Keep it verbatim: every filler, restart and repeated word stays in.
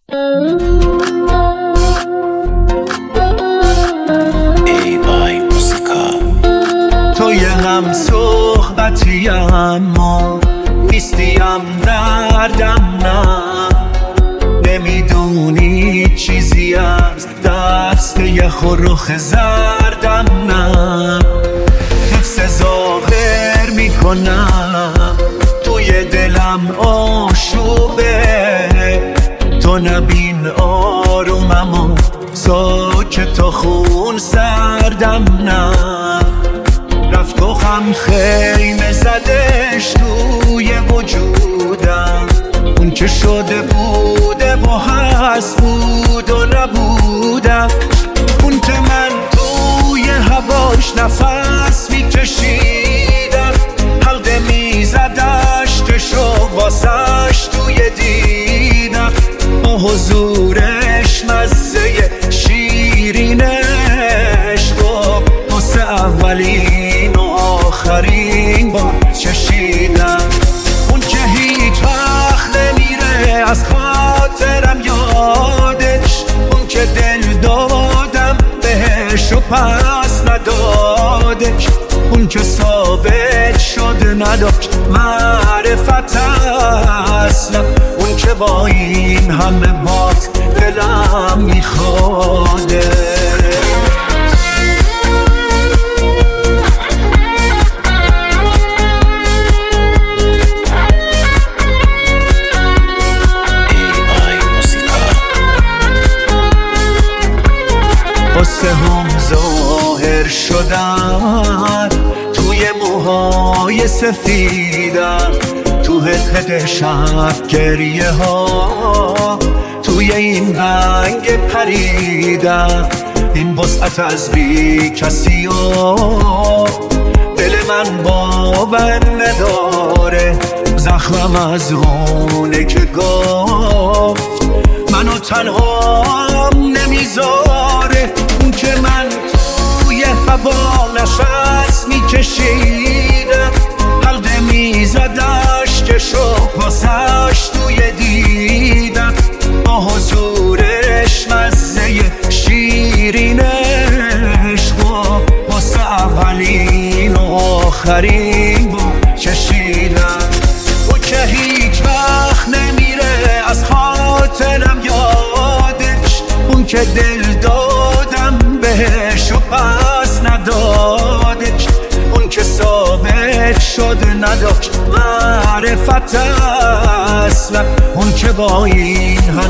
توی هم صحبتی اما نیستیم دردم نه، نمیدونی چیزی از دست یخ و رخ زردم نه. حفظ ظاهر میکنم توی دلم آشوبه، تو نبین آرومم و ساکت و خون سردم نه. رفت و خم خیمه زدش توی وجودم، اون که شده بوده و هست بود و نبودم، اون که من توی هواش نفس میکشیدم، حلقه میزدش تشو واسش توی دیدم، با حضورش مزه شیرینش با واسه اولین و آخرین بار چشیدم. اون که هیچ وقت نمیره از خاطرم یادش، اون که دل دادم بهش و پس ندادش، اون که ثابت شد نداشت معرفت اصلا، اون که با این همه بات دلم میخواده. قصه هم ظاهر شدن توی موهای سفیدم، تو هده شب گریه ها توی این رنگ پریدم، این وسعت از بی کسی و دل من باور نداره، زخمم از اونه که گفت منو تنها نمیذاره، اون که من توی هوا نشست میکشیدم، حلقه میزدش که شو پاسش توی دیدم، با حضورش مزه شیرینش با واسه اولین و آخرین با چشیدم. او که هیچ وقت نمیره از خاطرم یادش، اون که دل دادم بهش و پس ندادش، اون که ثابت شد نداشت معرفت اصلا، اون که با این